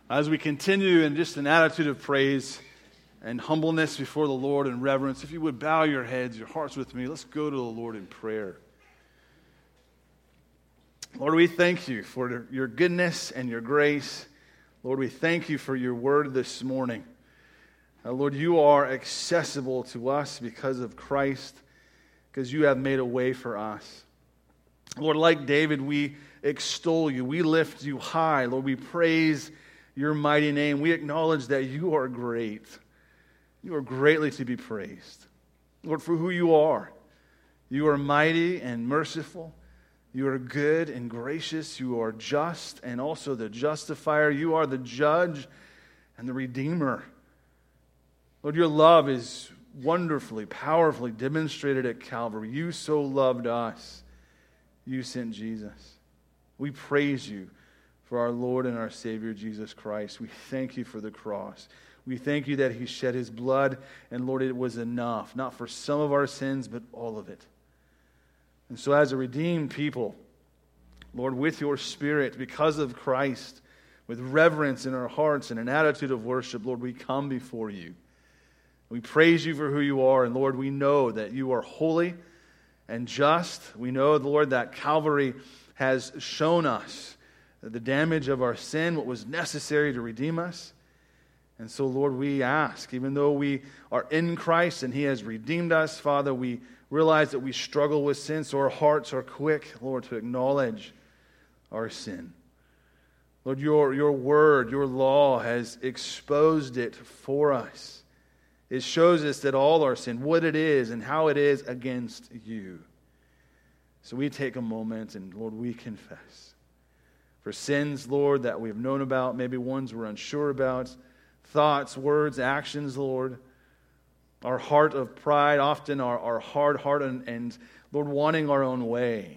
As we continue in just an attitude of praise and humbleness before the Lord and reverence, if you would bow your heads, your hearts with me, let's go to the Lord in prayer. Lord, we thank you for your goodness and your grace. Lord, we thank you for your word this morning. Lord, you are accessible to us because of Christ, because you have made a way for us. Lord, like David, we extol you. We lift you high. Lord, we praise your mighty name. We acknowledge that you are great. You are greatly to be praised. Lord, for who you are. You are mighty and merciful. You are good and gracious. You are just and also the justifier. You are the judge and the redeemer. Lord, your love is wonderfully, powerfully demonstrated at Calvary. You so loved us. You sent Jesus. We praise you for our Lord and our Savior, Jesus Christ. We thank you for the cross. We thank you that he shed his blood, and Lord, it was enough, not for some of our sins, but all of it. And so as a redeemed people, Lord, with your Spirit, because of Christ, with reverence in our hearts and an attitude of worship, Lord, we come before you. We praise you for who you are, and Lord, we know that you are holy and just. We know, Lord, that Calvary has shown us the damage of our sin, what was necessary to redeem us. And so, Lord, we ask, even though we are in Christ and he has redeemed us, Father, we realize that we struggle with sin, so our hearts are quick, Lord, to acknowledge our sin. Lord, your word, your law has exposed it for us. It shows us that all our sin, what it is and how it is against you. So we take a moment and, Lord, we confess. For sins, Lord, that we've known about, maybe ones we're unsure about, thoughts, words, actions, Lord, our heart of pride, often our hard heart and Lord, wanting our own way.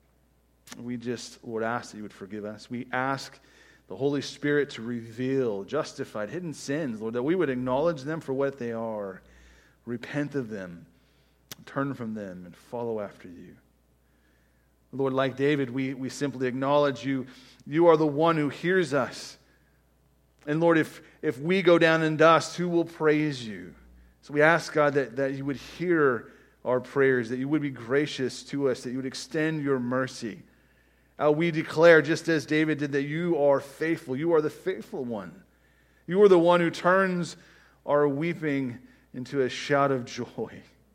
We just, Lord, ask that you would forgive us. We ask the Holy Spirit to reveal justified, hidden sins, Lord, that we would acknowledge them for what they are, repent of them, turn from them, and follow after you. Lord, like David, we simply acknowledge you. You are the one who hears us. And Lord, if we go down in dust, who will praise you? So we ask, God, that you would hear our prayers, that you would be gracious to us, that you would extend your mercy. We declare, just as David did, that you are faithful. You are the faithful one. You are the one who turns our weeping into a shout of joy.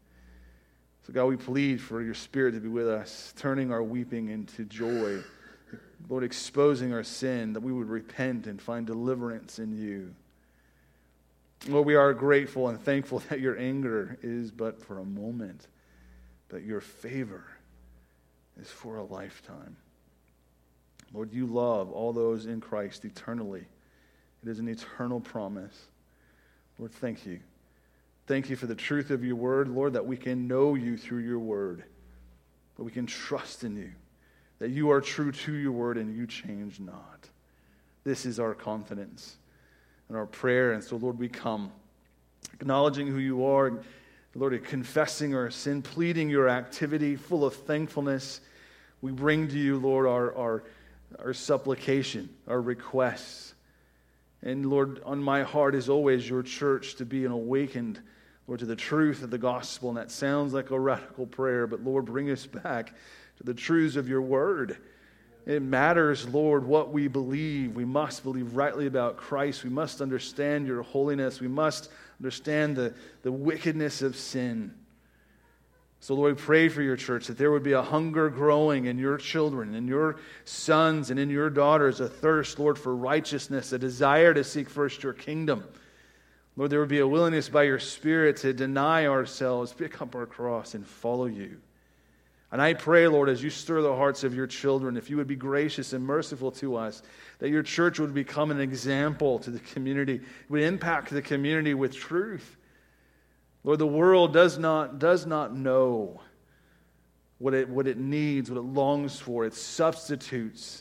So God, we plead for your Spirit to be with us, turning our weeping into joy. Lord, exposing our sin, that we would repent and find deliverance in you. Lord, we are grateful and thankful that your anger is but for a moment, but your favor is for a lifetime. Lord, you love all those in Christ eternally. It is an eternal promise. Lord, thank you. Thank you for the truth of your word, Lord, that we can know you through your word, that we can trust in you, that you are true to your word and you change not. This is our confidence and our prayer. And so, Lord, we come acknowledging who you are, Lord, confessing our sin, pleading your activity, full of thankfulness. We bring to you, Lord, our supplication, our requests. And Lord, on my heart is always your church to be an awakened, Lord, to the truth of the gospel. And that sounds like a radical prayer, but Lord, bring us back to the truths of your word. It matters, Lord, what we believe. We must believe rightly about Christ. We must understand your holiness. We must understand the wickedness of sin. So, Lord, we pray for your church that there would be a hunger growing in your children, in your sons, and in your daughters, a thirst, Lord, for righteousness, a desire to seek first your kingdom. Lord, there would be a willingness by your Spirit to deny ourselves, pick up our cross, and follow you. And I pray, Lord, as you stir the hearts of your children, if you would be gracious and merciful to us, that your church would become an example to the community, it would impact the community with truth. Lord, the world does not know what it needs, what it longs for. It substitutes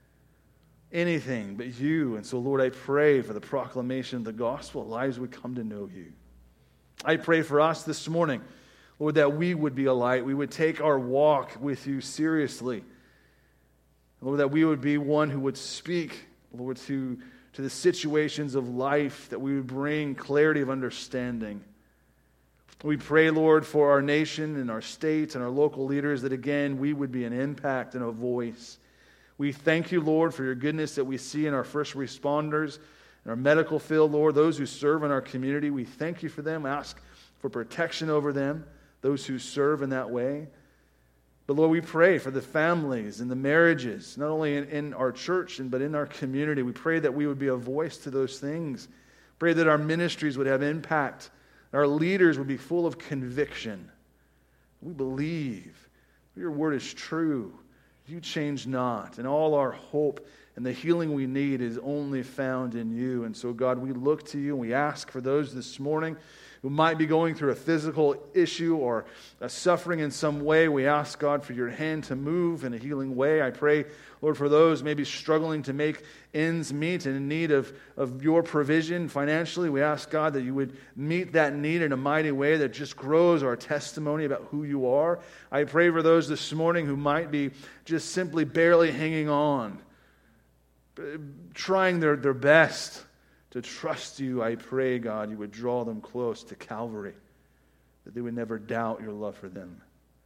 anything but you. And so, Lord, I pray for the proclamation of the gospel, lives would come to know you. I pray for us this morning, Lord, that we would be a light. We would take our walk with you seriously. Lord, that we would be one who would speak, Lord, to the situations of life, that we would bring clarity of understanding. We pray, Lord, for our nation and our states and our local leaders, that again, we would be an impact and a voice. We thank you, Lord, for your goodness that we see in our first responders, in our medical field, Lord, those who serve in our community. We thank you for them. Ask for protection over them, those who serve in that way. But Lord, we pray for the families and the marriages, not only in our church, but in our community. We pray that we would be a voice to those things. Pray that our ministries would have impact. Our leaders would be full of conviction. We believe your word is true. You change not. And all our hope and the healing we need is only found in you. And so, God, we look to you and we ask for those this morning who might be going through a physical issue or a suffering in some way. We ask, God, for your hand to move in a healing way. I pray, Lord, for those maybe struggling to make ends meet and in need of your provision financially. We ask, God, that you would meet that need in a mighty way that just grows our testimony about who you are. I pray for those this morning who might be just simply barely hanging on, trying their best to trust you. I pray, God, you would draw them close to Calvary, that they would never doubt your love for them.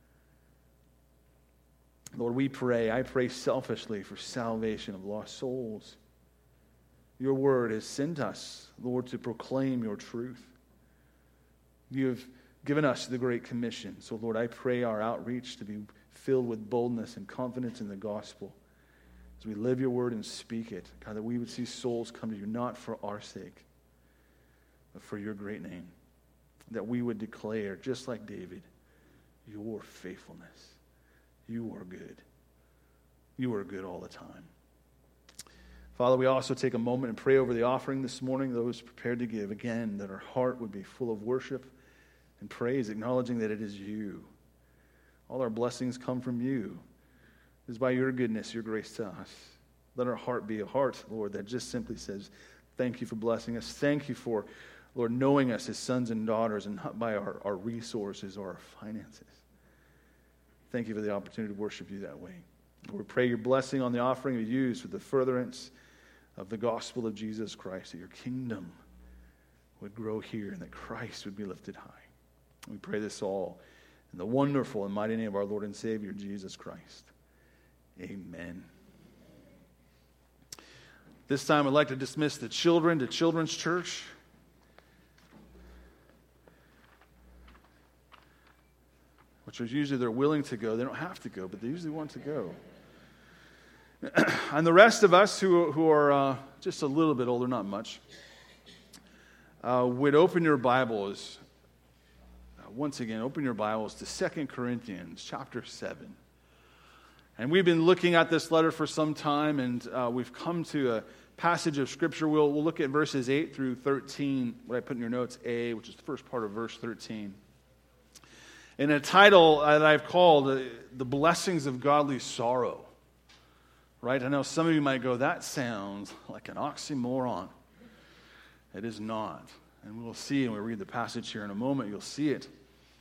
Lord, I pray selfishly for salvation of lost souls. Your word has sent us, Lord, to proclaim your truth. You have given us the Great Commission. So, Lord, I pray our outreach to be filled with boldness and confidence in the gospel as we live your word and speak it. God, that we would see souls come to you, not for our sake, but for your great name. That we would declare, just like David, your faithfulness. You are good. You are good all the time. Father, we also take a moment and pray over the offering this morning, those prepared to give. Again, that our heart would be full of worship and praise, acknowledging that it is you. All our blessings come from you. It is by your goodness, your grace to us. Let our heart be a heart, Lord, that just simply says, thank you for blessing us. Thank you for, Lord, knowing us as sons and daughters and not by our resources or our finances. Thank you for the opportunity to worship you that way. Lord, we pray your blessing on the offering we use for the furtherance of the gospel of Jesus Christ, that your kingdom would grow here and that Christ would be lifted high. We pray this all in the wonderful and mighty name of our Lord and Savior, Jesus Christ. Amen. This time I'd like to dismiss the children to Children's Church. Which is usually they're willing to go. They don't have to go, but they usually want to go. And the rest of us who are just a little bit older, not much, would open your Bibles, once again, open your Bibles to 2 Corinthians chapter 7. And we've been looking at this letter for some time, and we've come to a passage of Scripture. We'll look at verses 8 through 13, what I put in your notes, A, which is the first part of verse 13. In a title that I've called, The Blessings of Godly Sorrow. Right? I know some of you might go, that sounds like an oxymoron. It is not. And we'll see, and we'll read the passage here in a moment, you'll see it.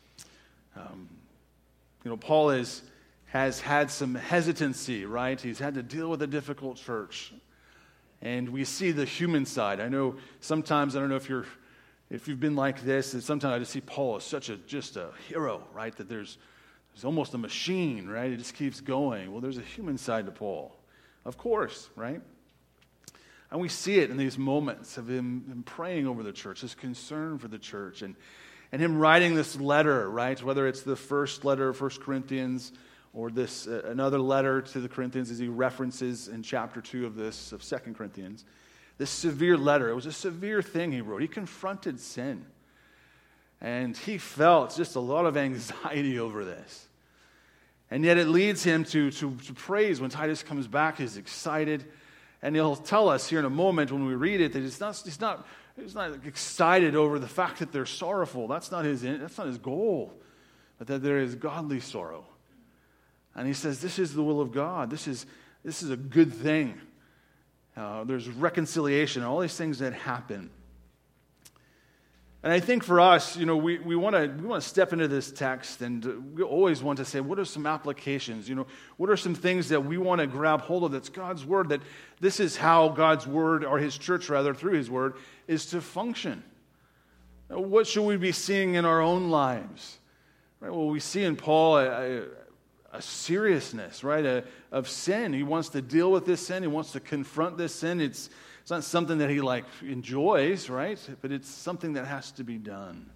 Paul has had some hesitancy, right? He's had to deal with a difficult church. And we see the human side. I know sometimes, I don't know if you've been like this, and sometimes I just see Paul as just a hero, right? That there's almost a machine, right? It just keeps going. Well, there's a human side to Paul, of course, right? And we see it in these moments of him praying over the church, his concern for the church, and him writing this letter, right? Whether it's the first letter of 1 Corinthians or this another letter to the Corinthians, as he references in chapter 2 of 2 Corinthians. This severe letter, it was a severe thing he wrote. He confronted sin. And he felt just a lot of anxiety over this. And yet it leads him to praise when Titus comes back. He's excited. And he'll tell us here in a moment when we read it that he's not excited over the fact that they're sorrowful. That's not his goal. But that there is godly sorrow. And he says, this is the will of God. This is a good thing. There's reconciliation, all these things that happen. And I think for us, we want to step into this text, and we always want to say, what are some applications? What are some things that we want to grab hold of that's God's Word, that this is how God's Word, or His church rather, through His Word, is to function? What should we be seeing in our own lives? Right? Well, we see in Paul a seriousness, right, of sin. He wants to deal with this sin. He wants to confront this sin. It's not something that he enjoys, right? But it's something that has to be done.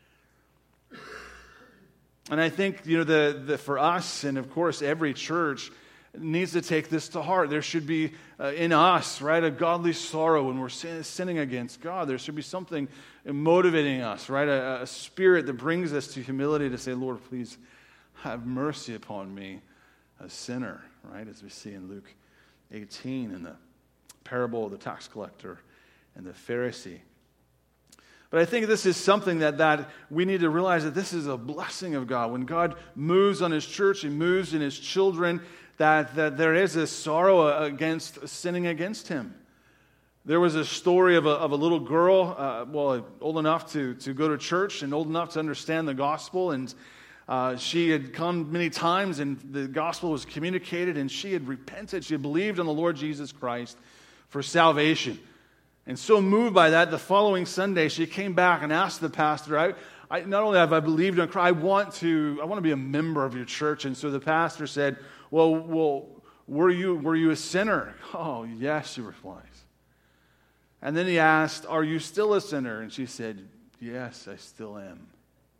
And I think for us, and of course every church needs to take this to heart. There should be in us, right, a godly sorrow when we're sinning against God. There should be something motivating us, right, a spirit that brings us to humility to say, Lord, please have mercy upon me, a sinner, right, as we see in Luke 18 in the parable of the tax collector and the Pharisee. But I think this is something that we need to realize, that this is a blessing of God. When God moves on His church, He moves in His children, that there is a sorrow against sinning against Him. There was a story of a little girl, old enough to go to church and old enough to understand the gospel, and she had come many times, and the gospel was communicated, and she had repented. She had believed on the Lord Jesus Christ for salvation. And so moved by that, the following Sunday, she came back and asked the pastor, I not only have I believed in Christ, I want to be a member of your church. And so the pastor said, well, were you a sinner? Oh, yes, she replies. And then he asked, are you still a sinner? And she said, yes, I still am.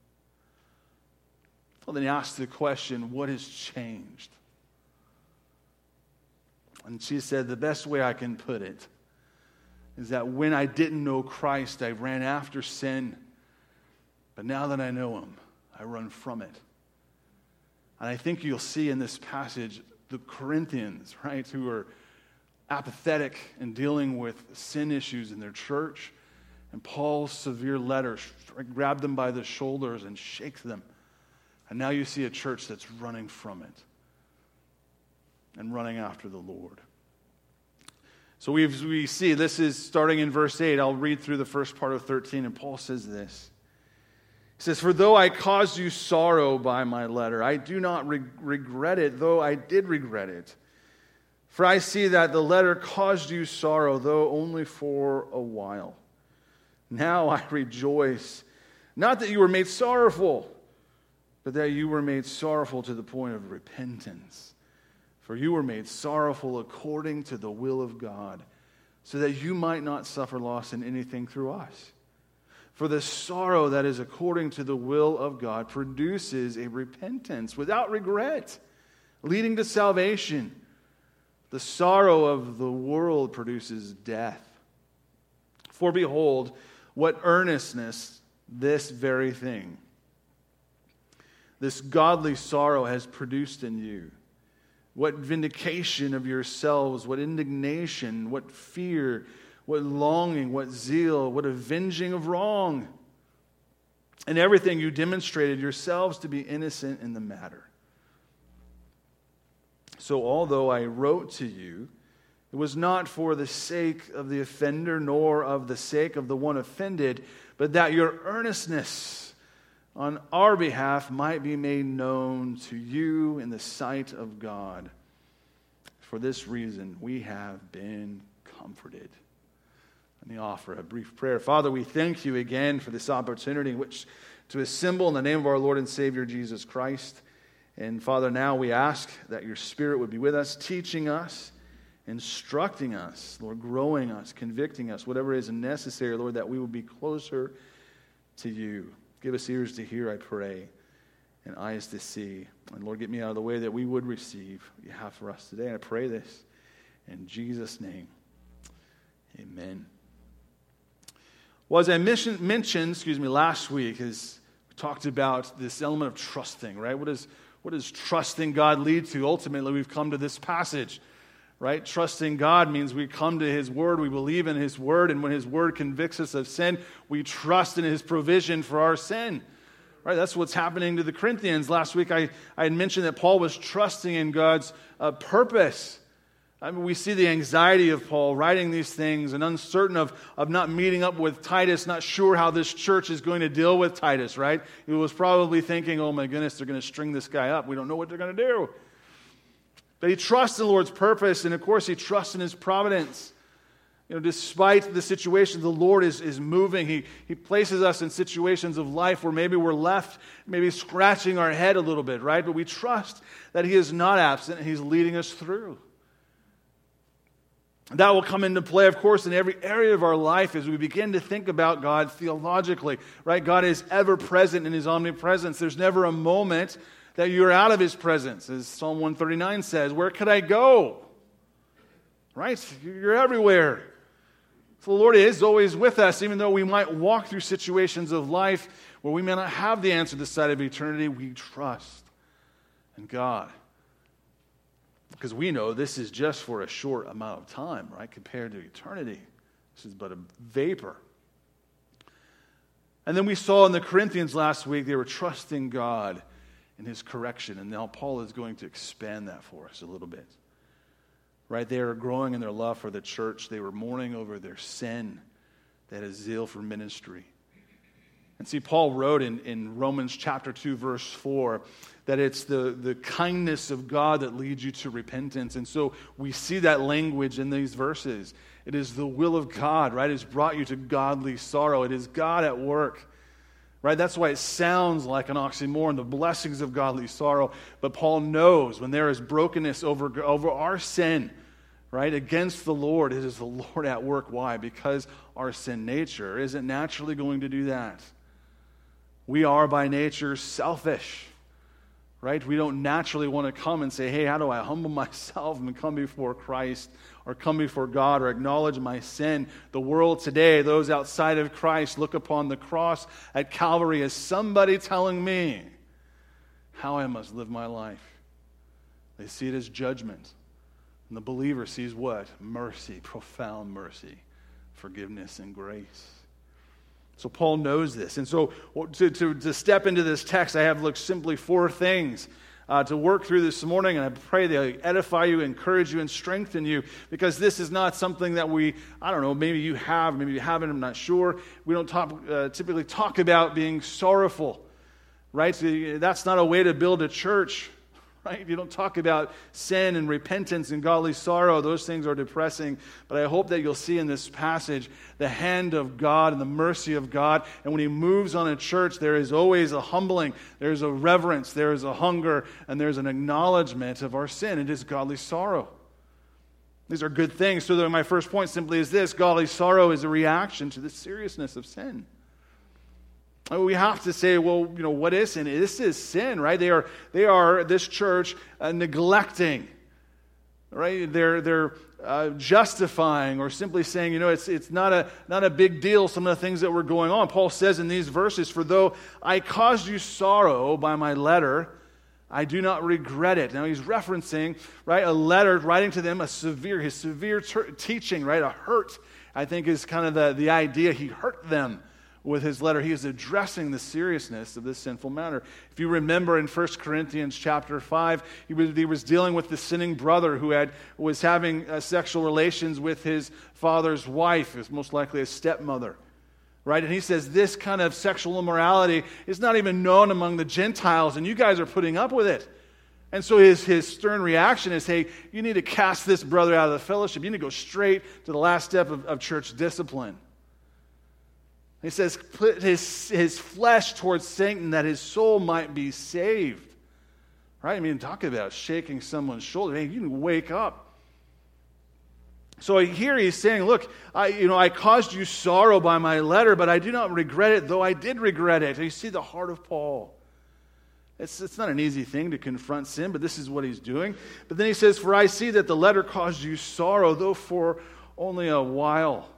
Well, then he asked the question, what has changed? And she said, the best way I can put it is that when I didn't know Christ, I ran after sin. But now that I know Him, I run from it. And I think you'll see in this passage the Corinthians, right, who are apathetic in dealing with sin issues in their church. And Paul's severe letter grabbed them by the shoulders and shakes them. And now you see a church that's running from it and running after the Lord. So we see this is starting in verse 8. I'll read through the first part of 13, and Paul says this. He says, for though I caused you sorrow by my letter, I do not regret it, though I did regret it. For I see that the letter caused you sorrow, though only for a while. Now I rejoice, not that you were made sorrowful, but that you were made sorrowful to the point of repentance. For you were made sorrowful according to the will of God, so that you might not suffer loss in anything through us. For the sorrow that is according to the will of God produces a repentance without regret, leading to salvation. The sorrow of the world produces death. For behold, what earnestness this very thing, this godly sorrow has produced in you. What vindication of yourselves, what indignation, what fear, what longing, what zeal, what avenging of wrong. In everything you demonstrated yourselves to be innocent in the matter. So although I wrote to you, it was not for the sake of the offender, nor of the sake of the one offended, but that your earnestness on our behalf might be made known to you in the sight of God. For this reason, we have been comforted. Let me offer a brief prayer. Father, we thank you again for this opportunity which to assemble in the name of our Lord and Savior Jesus Christ. And Father, now we ask that your Spirit would be with us, teaching us, instructing us, Lord, growing us, convicting us, whatever is necessary, Lord, that we will be closer to you. Give us ears to hear, I pray, and eyes to see. And Lord, get me out of the way that we would receive what you have for us today. And I pray this in Jesus' name. Amen. Well, as I mentioned last week, as we talked about this element of trusting, right? What does trusting God lead to? Ultimately, we've come to this passage, right? Trusting God means we come to His Word, we believe in His Word, and when His Word convicts us of sin, we trust in His provision for our sin, right? That's what's happening to the Corinthians. Last week, I had mentioned that Paul was trusting in God's purpose, I mean, we see the anxiety of Paul writing these things and uncertain of not meeting up with Titus, not sure how this church is going to deal with Titus, right? He was probably thinking, oh my goodness, they're going to string this guy up. We don't know what they're going to do. But he trusts in the Lord's purpose, and of course he trusts in his providence. Despite the situation, the Lord is moving. He places us in situations of life where maybe we're left, maybe scratching our head a little bit, right? But we trust that he is not absent and he's leading us through. That will come into play, of course, in every area of our life as we begin to think about God theologically, right? God is ever present in his omnipresence. There's never a moment that you're out of his presence. As Psalm 139 says, where could I go? Right? You're everywhere. So the Lord is always with us, even though we might walk through situations of life where we may not have the answer this side of eternity. We trust in God. Because we know this is just for a short amount of time, right? Compared to eternity. This is but a vapor. And then we saw in the Corinthians last week, they were trusting God in his correction. And now Paul is going to expand that for us a little bit. Right? They are growing in their love for the church. They were mourning over their sin. They had a zeal for ministry. And see, Paul wrote in Romans chapter 2, verse 4, that it's the kindness of God that leads you to repentance. And so we see that language in these verses. It is the will of God, right? It's brought you to godly sorrow. It is God at work, right? That's why it sounds like an oxymoron, the blessings of godly sorrow. But Paul knows when there is brokenness over our sin, right, against the Lord, it is the Lord at work. Why? Because our sin nature isn't naturally going to do that. We are by nature selfish, right? We don't naturally want to come and say, hey, how do I humble myself and come before Christ or come before God or acknowledge my sin? The world today, those outside of Christ, look upon the cross at Calvary as somebody telling me how I must live my life. They see it as judgment. And the believer sees what? Mercy, profound mercy, forgiveness, and grace. So Paul knows this. And so to step into this text, I have simply 4 things to work through this morning. And I pray they edify you, encourage you, and strengthen you. Because this is not something that maybe you have, maybe you haven't, I'm not sure. We don't typically talk about being sorrowful, right? So that's not a way to build a church. Right? You don't talk about sin and repentance and godly sorrow. Those things are depressing. But I hope that you'll see in this passage the hand of God and the mercy of God. And when he moves on a church, there is always a humbling, there is a reverence, there is a hunger, and there's an acknowledgement of our sin. It is godly sorrow. These are good things. So my first point simply is this: godly sorrow is a reaction to the seriousness of sin. We have to say, well, what is sin? This is sin, right? They are this church neglecting, right? They're justifying or simply saying, it's not a big deal, some of the things that were going on. Paul says in these verses, for though I caused you sorrow by my letter, I do not regret it. Now he's referencing, right, a letter writing to them, his severe teaching, right? A hurt, I think, is kind of the idea. He hurt them. With his letter, he is addressing the seriousness of this sinful matter. If you remember in 1 Corinthians chapter 5, he was dealing with the sinning brother who was having sexual relations with his father's wife, is most likely a stepmother. Right? And he says this kind of sexual immorality is not even known among the Gentiles, and you guys are putting up with it. And so his stern reaction is, hey, you need to cast this brother out of the fellowship. You need to go straight to the last step of church discipline. He says, put his flesh towards Satan that his soul might be saved. Right? I mean, talk about shaking someone's shoulder. Hey, you can wake up. So here he's saying, look, I caused you sorrow by my letter, but I do not regret it, though I did regret it. You see the heart of Paul. It's not an easy thing to confront sin, but this is what he's doing. But then he says, for I see that the letter caused you sorrow, though for only a while.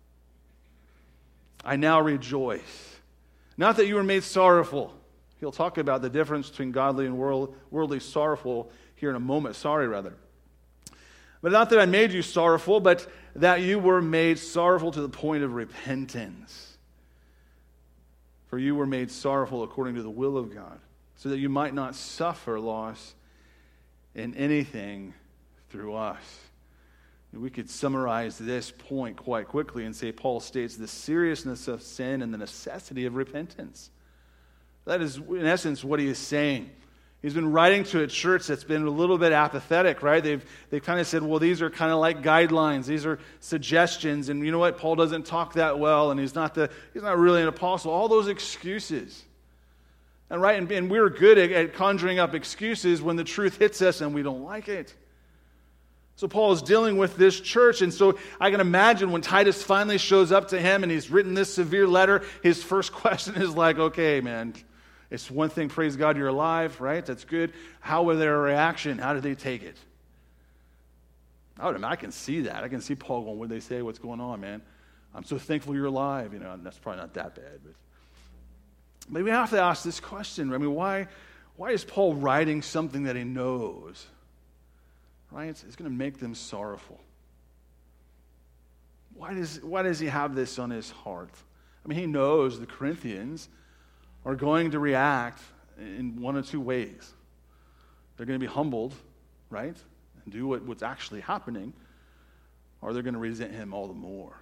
I now rejoice. Not that you were made sorrowful. He'll talk about the difference between godly and worldly sorrowful here in a moment. But not that I made you sorrowful, but that you were made sorrowful to the point of repentance. For you were made sorrowful according to the will of God, so that you might not suffer loss in anything through us. We could summarize this point quite quickly and say Paul states the seriousness of sin and the necessity of repentance. That is, in essence, what he is saying. He's been writing to a church that's been a little bit apathetic, right? They've kind of said, well, these are kind of like guidelines. These are suggestions. And you know what? Paul doesn't talk that well, and he's not really an apostle. All those excuses. And right, and we're good at conjuring up excuses when the truth hits us and we don't like it. So Paul is dealing with this church, and so I can imagine when Titus finally shows up to him and he's written this severe letter, his first question is like, okay, man, it's one thing, praise God, you're alive, right? That's good. How was their reaction? How did they take it? I can see that. I can see Paul going, what did they say? What's going on, man? I'm so thankful you're alive. You know, and that's probably not that bad. But we have to ask this question. I mean, why is Paul writing something that he knows? Right? It's going to make them sorrowful. Why does he have this on his heart? I mean, he knows the Corinthians are going to react in one of two ways. They're going to be humbled, right, and do what's actually happening, or they're going to resent him all the more.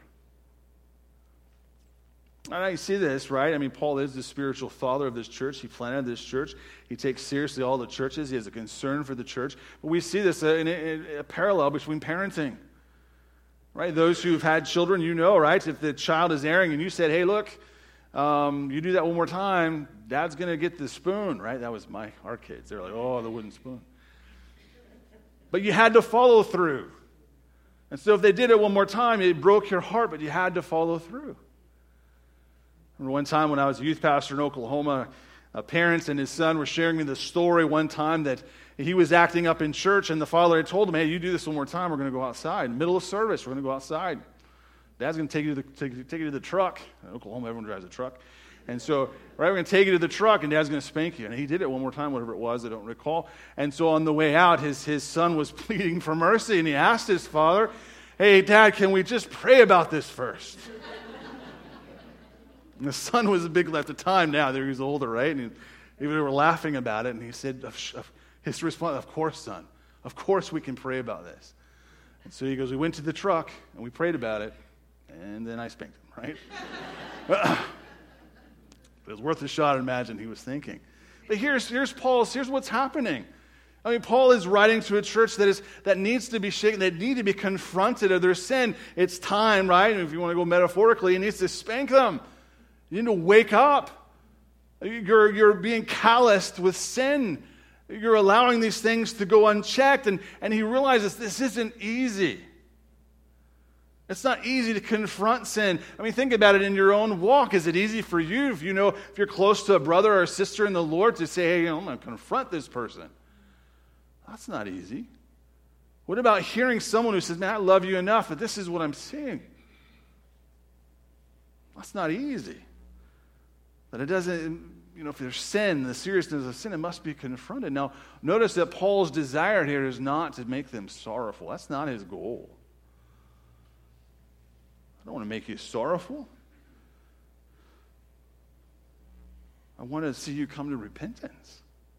And I see this, right? I mean, Paul is the spiritual father of this church. He planted this church. He takes seriously all the churches. He has a concern for the church. But we see this in a parallel between parenting, right? Those who've had children, you know, right? If the child is erring and you said, hey, look, you do that one more time, Dad's going to get the spoon, right? That was our kids. They were like, oh, the wooden spoon. But you had to follow through. And so if they did it one more time, it broke your heart, but you had to follow through. I remember one time when I was a youth pastor in Oklahoma, parents and his son were sharing me the story one time that he was acting up in church, and the father had told him, hey, you do this one more time, we're going to go outside. In the middle of service, we're going to go outside. Dad's going to take you to the truck. In Oklahoma, everyone drives a truck. And so, right, we're going to take you to the truck, and Dad's going to spank you. And he did it one more time, whatever it was, I don't recall. And so on the way out, his son was pleading for mercy, and he asked his father, hey, Dad, can we just pray about this first? And the son was big at the time now. He was older, right? And we were laughing about it, and he said, his response, of course, son. Of course we can pray about this. And so he goes, we went to the truck, and we prayed about it, and then I spanked him, right? It was worth a shot, I imagine he was thinking. But here's what's happening. I mean, Paul is writing to a church that needs to be shaken, that need to be confronted of their sin. It's time, right? And if you want to go metaphorically, he needs to spank them. You need to wake up. You're being calloused with sin. You're allowing these things to go unchecked. And he realizes this isn't easy. It's not easy to confront sin. I mean, think about it in your own walk. Is it easy for you, if you're close to a brother or a sister in the Lord, to say, hey, I'm going to confront this person? That's not easy. What about hearing someone who says, man, I love you enough, but this is what I'm seeing? That's not easy. But it doesn't, if there's sin, the seriousness of sin, it must be confronted. Now, notice that Paul's desire here is not to make them sorrowful. That's not his goal. I don't want to make you sorrowful. I want to see you come to repentance.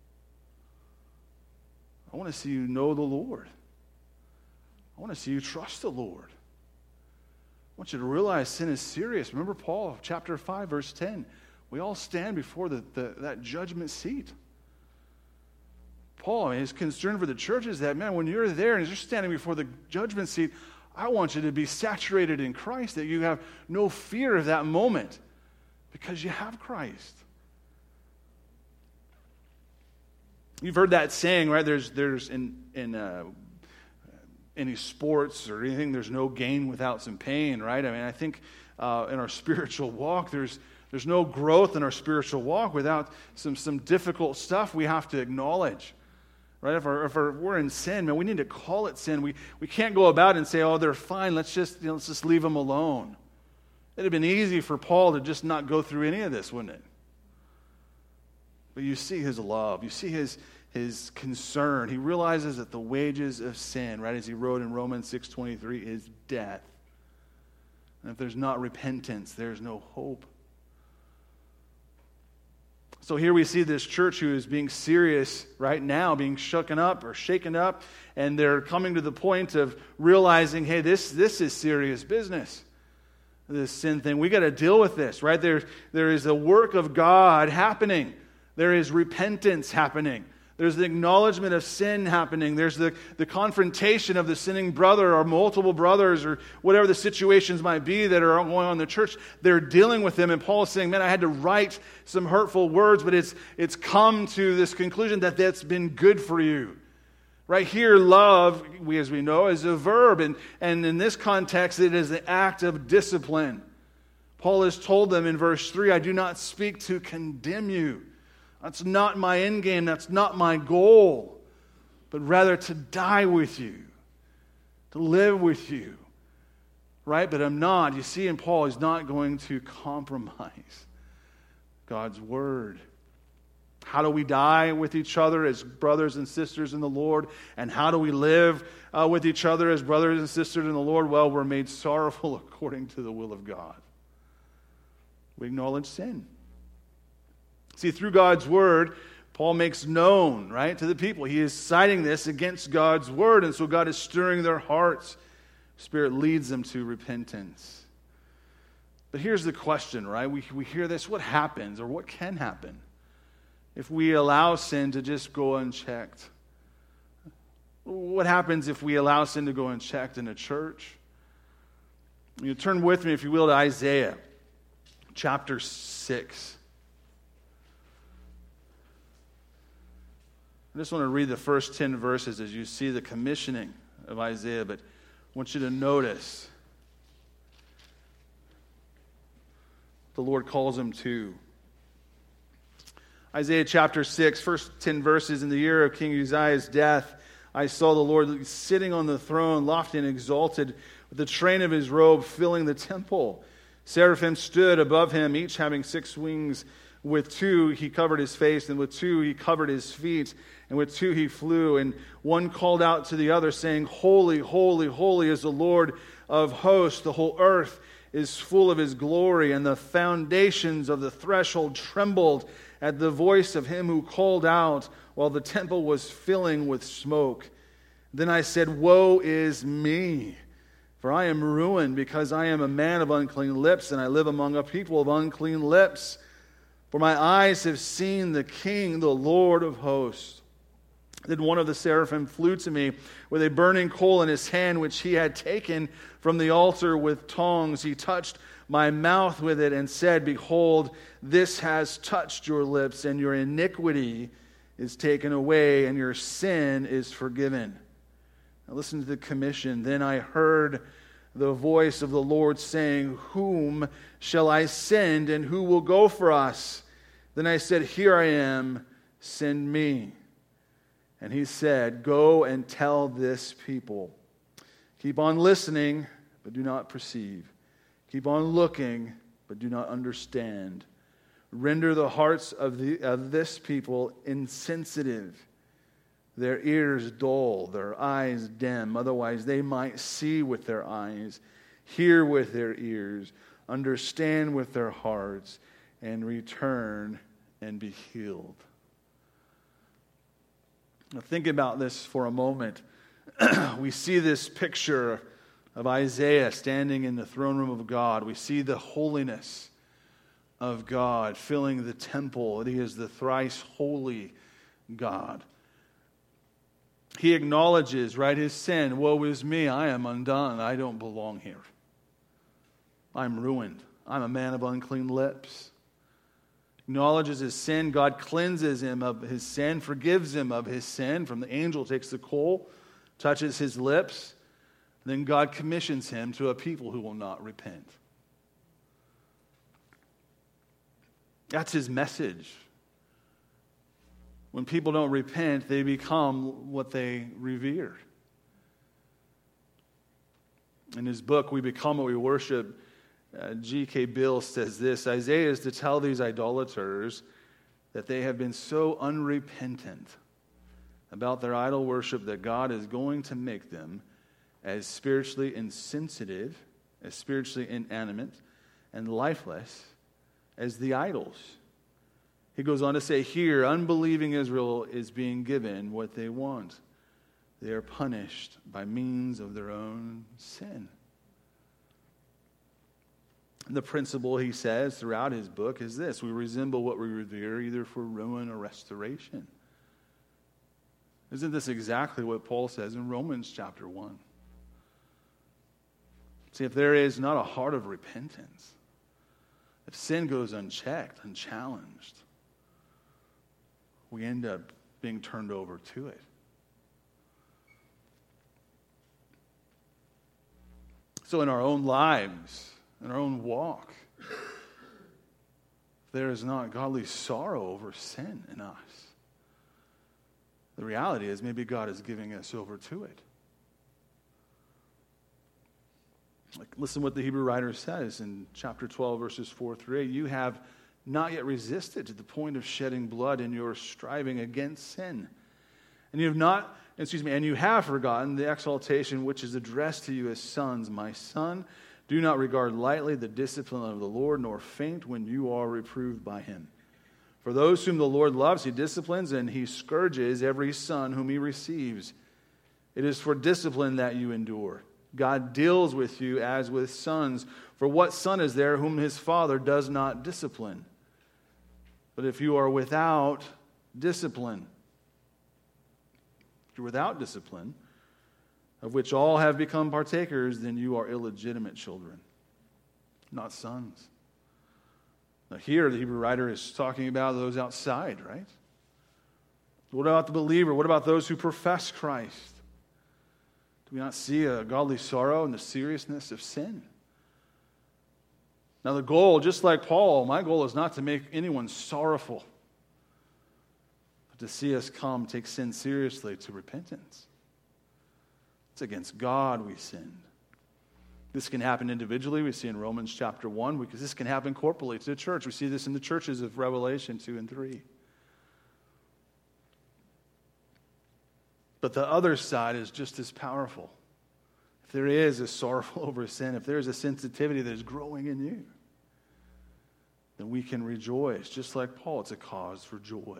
I want to see you know the Lord. I want to see you trust the Lord. I want you to realize sin is serious. Remember Paul, chapter 5, verse 10. We all stand before that judgment seat. Paul, his concern for the church is that, man, when you're there and you're standing before the judgment seat, I want you to be saturated in Christ, that you have no fear of that moment because you have Christ. You've heard that saying, right? There's in any sports or anything, there's no gain without some pain, right? I mean, I think in our spiritual walk, there's no growth in our spiritual walk without some difficult stuff we have to acknowledge. Right? If we're in sin, man, we need to call it sin. We can't go about and say, oh, they're fine. Let's just leave them alone. It'd have been easy for Paul to just not go through any of this, wouldn't it? But you see his love. You see his concern. He realizes that the wages of sin, right, as he wrote in Romans 6:23, is death. And if there's not repentance, there's no hope. So here we see this church who is being serious right now, being shaken up, and they're coming to the point of realizing, hey, this is serious business. This sin thing, we got to deal with this, right? There is a work of God happening. There is repentance happening. There's the acknowledgement of sin happening. There's the confrontation of the sinning brother or multiple brothers or whatever the situations might be that are going on in the church. They're dealing with them. And Paul is saying, man, I had to write some hurtful words, but it's come to this conclusion that that's been good for you. Right here, love, as we know, is a verb. And in this context, it is the act of discipline. Paul has told them in verse 3, I do not speak to condemn you. That's not my end game. That's not my goal. But rather to die with you. To live with you. Right? But I'm not. You see, in Paul, he's not going to compromise God's word. How do we die with each other as brothers and sisters in the Lord? And how do we live with each other as brothers and sisters in the Lord? Well, we're made sorrowful according to the will of God. We acknowledge sin. See, through God's word, Paul makes known, right, to the people. He is citing this against God's word, and so God is stirring their hearts. Spirit leads them to repentance. But here's the question, right? We hear this. What happens or what can happen if we allow sin to just go unchecked? What happens if we allow sin to go unchecked in a church? You turn with me, if you will, to Isaiah chapter 6. I just want to read the first 10 verses as you see the commissioning of Isaiah, but I want you to notice the Lord calls him to. Isaiah chapter 6, first 10 verses. In the year of King Uzziah's death, I saw the Lord sitting on the throne, lofty and exalted, with the train of his robe filling the temple. Seraphim stood above him, each having 6 wings. With 2 he covered his face, and with 2 he covered his feet, and with 2 he flew. And one called out to the other, saying, Holy, holy, holy is the Lord of hosts. The whole earth is full of his glory. And the foundations of the threshold trembled at the voice of him who called out, while the temple was filling with smoke. Then I said, Woe is me, for I am ruined, because I am a man of unclean lips, and I live among a people of unclean lips. For my eyes have seen the King, the Lord of hosts. Then one of the seraphim flew to me with a burning coal in his hand, which he had taken from the altar with tongs. He touched my mouth with it and said, Behold, this has touched your lips, and your iniquity is taken away, and your sin is forgiven. Now listen to the commission. Then I heard the voice of the Lord saying, Whom shall I send, and who will go for us? Then I said, Here I am, send me. And he said, Go and tell this people. Keep on listening, but do not perceive. Keep on looking, but do not understand. Render the hearts of this people insensitive, their ears dull, their eyes dim. Otherwise they might see with their eyes, hear with their ears, understand with their hearts, and return and be healed. Now think about this for a moment. We see this picture of Isaiah standing in the throne room of God. We see the holiness of God filling the temple. He is the thrice holy God. He acknowledges, right, his sin. Woe is me, I am undone. I don't belong here. I'm ruined. I'm a man of unclean lips. Acknowledges his sin. God cleanses him of his sin, forgives him of his sin. From the angel takes the coal, touches his lips. Then God commissions him to a people who will not repent. That's his message. When people don't repent, they become what they revere. In his book, We Become What We Worship, G.K. Bill says this: Isaiah is to tell these idolaters that they have been so unrepentant about their idol worship that God is going to make them as spiritually insensitive, as spiritually inanimate, and lifeless as the idols. He goes on to say here, unbelieving Israel is being given what they want. They are punished by means of their own sin. And the principle, he says, throughout his book is this: we resemble what we revere either for ruin or restoration. Isn't this exactly what Paul says in Romans chapter 1? See, if there is not a heart of repentance, if sin goes unchecked, unchallenged, we end up being turned over to it. So in our own lives, in our own walk, there is not godly sorrow over sin in us. The reality is maybe God is giving us over to it. Like, listen what the Hebrew writer says in chapter 12, verses 4 through 8. You have not yet resisted to the point of shedding blood in your striving against sin. And you have forgotten the exaltation which is addressed to you as sons. My son, do not regard lightly the discipline of the Lord, nor faint when you are reproved by him. For those whom the Lord loves, he disciplines, and he scourges every son whom he receives. It is for discipline that you endure. God deals with you as with sons. For what son is there whom his father does not discipline? But if you are without discipline, of which all have become partakers, then you are illegitimate children, not sons. Now here, the Hebrew writer is talking about those outside, right? What about the believer? What about those who profess Christ? Do we not see a godly sorrow in the seriousness of sin? Now the goal, just like Paul, my goal is not to make anyone sorrowful, but to see us come take sin seriously to repentance. It's against God we sinned. This can happen individually. We see in Romans chapter 1, because this can happen corporally to the church. We see this in the churches of Revelation 2 and 3. But the other side is just as powerful. If there is a sorrowful over sin, if there is a sensitivity that is growing in you, then we can rejoice. Just like Paul, it's a cause for joy.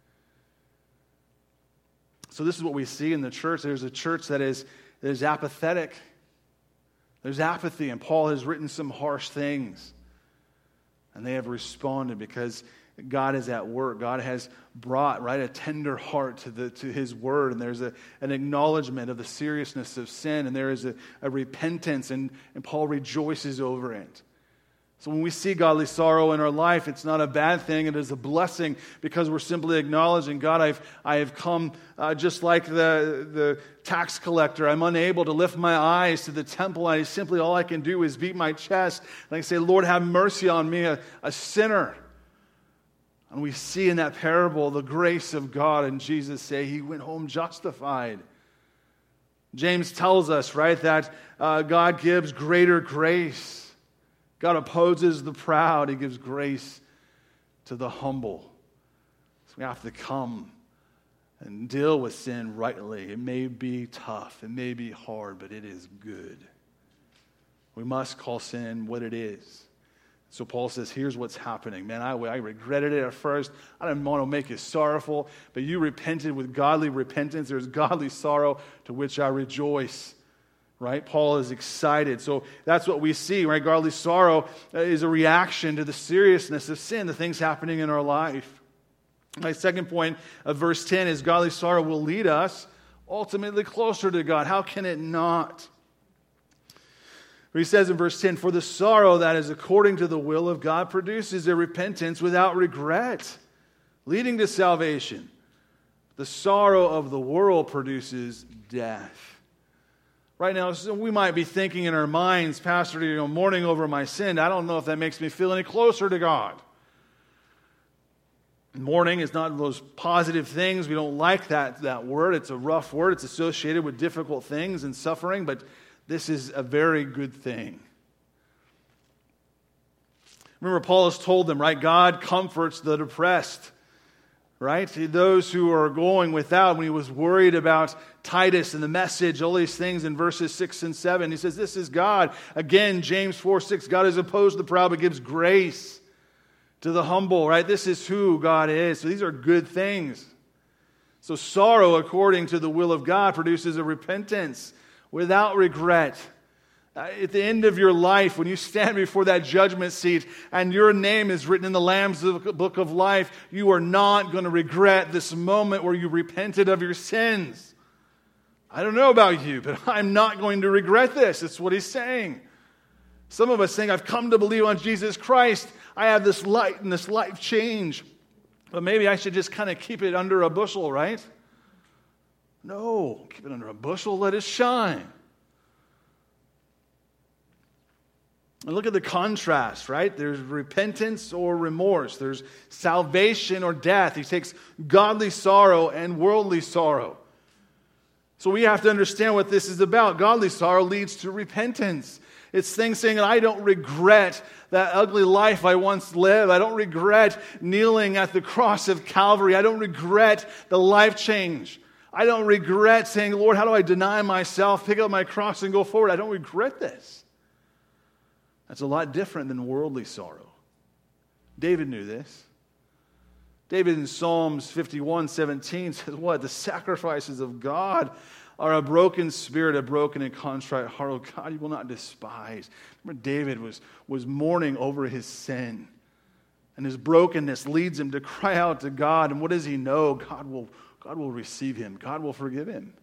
So this is what we see in the church. There's a church that is apathetic. There's apathy, and Paul has written some harsh things. And they have responded because God is at work. God has brought, a tender heart to his word. And there's an acknowledgement of the seriousness of sin. And there is a repentance, and Paul rejoices over it. So when we see godly sorrow in our life, it's not a bad thing. It is a blessing, because we're simply acknowledging, God, I have come just like the tax collector. I'm unable to lift my eyes to the temple. All I can do is beat my chest. And I say, Lord, have mercy on me, a sinner. And we see in that parable the grace of God, and Jesus say he went home justified. James tells us, that God gives greater grace. God opposes the proud. He gives grace to the humble. So we have to come and deal with sin rightly. It may be tough. It may be hard, but it is good. We must call sin what it is. So Paul says, here's what's happening. Man, I regretted it at first. I didn't want to make you sorrowful, but you repented with godly repentance. There's godly sorrow to which I rejoice. Paul is excited. So that's what we see, Godly sorrow is a reaction to the seriousness of sin, the things happening in our life. My second point of verse 10 is godly sorrow will lead us ultimately closer to God. How can it not? He says in verse 10, for the sorrow that is according to the will of God produces a repentance without regret, leading to salvation. The sorrow of the world produces death. Right now, so we might be thinking in our minds, Pastor, mourning over my sin. I don't know if that makes me feel any closer to God. Mourning is not those positive things. We don't like that word. It's a rough word. It's associated with difficult things and suffering, but this is a very good thing. Remember, Paul has told them, God comforts the depressed. Those who are going without, when he was worried about Titus and the message, all these things in verses 6 and 7, he says, this is God. Again, James 4:6, God is opposed to the proud, but gives grace to the humble, right? This is who God is. So these are good things. So sorrow, according to the will of God, produces a repentance without regret. At the end of your life, when you stand before that judgment seat and your name is written in the Lamb's book of life, you are not going to regret this moment where you repented of your sins. I don't know about you, but I'm not going to regret this. That's what he's saying. Some of us think, I've come to believe on Jesus Christ. I have this light and this life change. But maybe I should just kind of keep it under a bushel, right? No, keep it under a bushel, let it shine. And look at the contrast, right? There's repentance or remorse. There's salvation or death. He takes godly sorrow and worldly sorrow. So we have to understand what this is about. Godly sorrow leads to repentance. It's things saying, I don't regret that ugly life I once lived. I don't regret kneeling at the cross of Calvary. I don't regret the life change. I don't regret saying, Lord, how do I deny myself, pick up my cross and go forward? I don't regret this. That's a lot different than worldly sorrow. David knew this. David in Psalms 51:17 says what? The sacrifices of God are a broken spirit, a broken and contrite heart. Oh God, you will not despise. Remember, David was mourning over his sin. And his brokenness leads him to cry out to God. And what does he know? God will receive him. God will forgive him.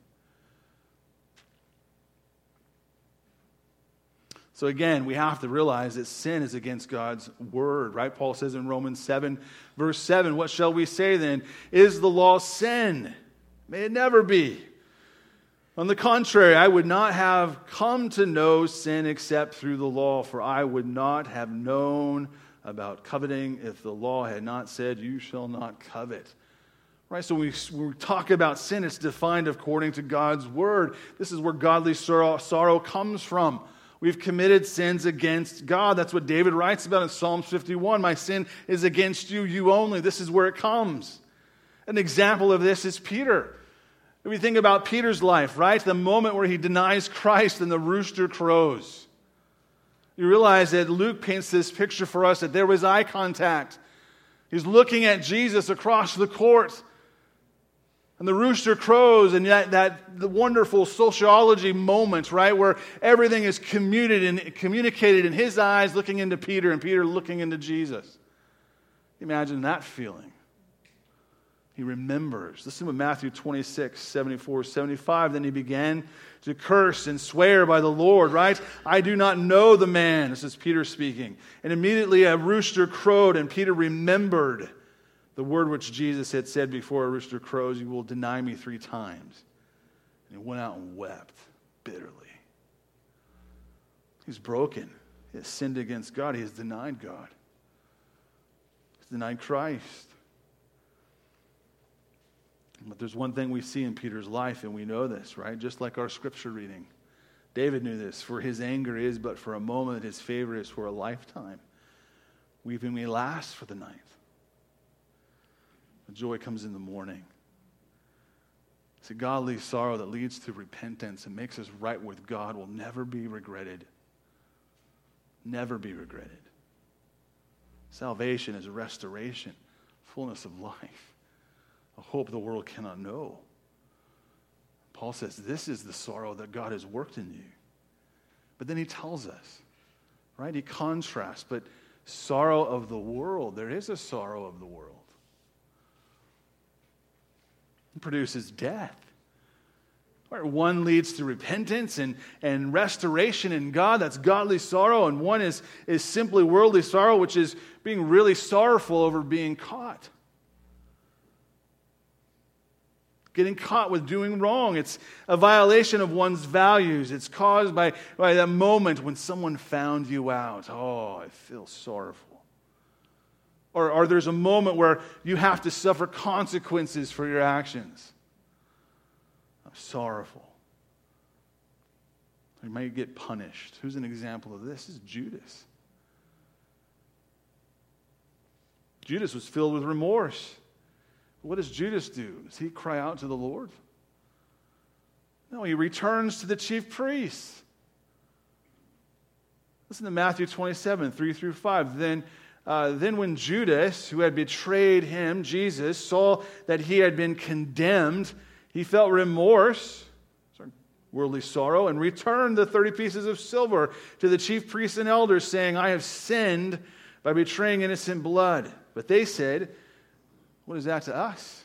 So again, we have to realize that sin is against God's word, right? Paul says in Romans 7, verse 7, what shall we say then? Is the law sin? May it never be. On the contrary, I would not have come to know sin except through the law, for I would not have known about coveting if the law had not said, you shall not covet. Right, so when we talk about sin, it's defined according to God's word. This is where godly sorrow comes from. We've committed sins against God. That's what David writes about in Psalms 51. My sin is against you, you only. This is where it comes. An example of this is Peter. If we think about Peter's life, right? The moment where he denies Christ and the rooster crows. You realize that Luke paints this picture for us that there was eye contact. He's looking at Jesus across the court. And the rooster crows, and the wonderful sociology moment, right, where everything is communicated in his eyes, looking into Peter, and Peter looking into Jesus. Imagine that feeling. He remembers. Listen to Matthew 26, 74, 75. Then he began to curse and swear by the Lord, right? I do not know the man. This is Peter speaking. And immediately a rooster crowed, and Peter remembered the word which Jesus had said before a rooster crows, you will deny me 3 times. And he went out and wept bitterly. He's broken. He has sinned against God. He has denied God. He's denied Christ. But there's one thing we see in Peter's life, and we know this, right? Just like our scripture reading. David knew this. For his anger is but for a moment, his favor is for a lifetime. Weeping may last for the night. The joy comes in the morning. It's a godly sorrow that leads to repentance and makes us right with God will never be regretted. Never be regretted. Salvation is restoration, fullness of life, a hope the world cannot know. Paul says this is the sorrow that God has worked in you. But then he tells us, right? He contrasts, but sorrow of the world, there is a sorrow of the world. It produces death. Right? One leads to repentance and restoration in God. That's godly sorrow. And one is simply worldly sorrow, which is being really sorrowful over being caught. Getting caught with doing wrong. It's a violation of one's values. It's caused by that moment when someone found you out. Oh, I feel sorrowful. Or there's a moment where you have to suffer consequences for your actions. I'm sorrowful. You might get punished. Who's an example of this? This is Judas. Judas was filled with remorse. What does Judas do? Does he cry out to the Lord? No, he returns to the chief priests. Listen to Matthew 27, 3 through 5. Then Then when Judas, who had betrayed him, Jesus, saw that he had been condemned, he felt remorse, worldly sorrow, and returned the 30 pieces of silver to the chief priests and elders, saying, I have sinned by betraying innocent blood. But they said, what is that to us?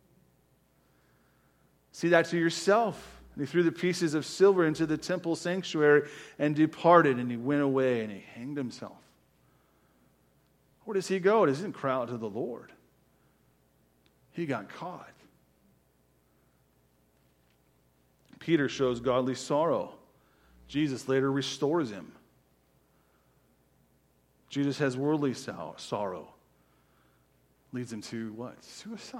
See that to yourself. And he threw the pieces of silver into the temple sanctuary and departed, and he went away and he hanged himself. Where does he go? He doesn't cry out to the Lord. He got caught. Peter shows godly sorrow. Jesus later restores him. Judas has worldly sorrow. Leads him to what? Suicide.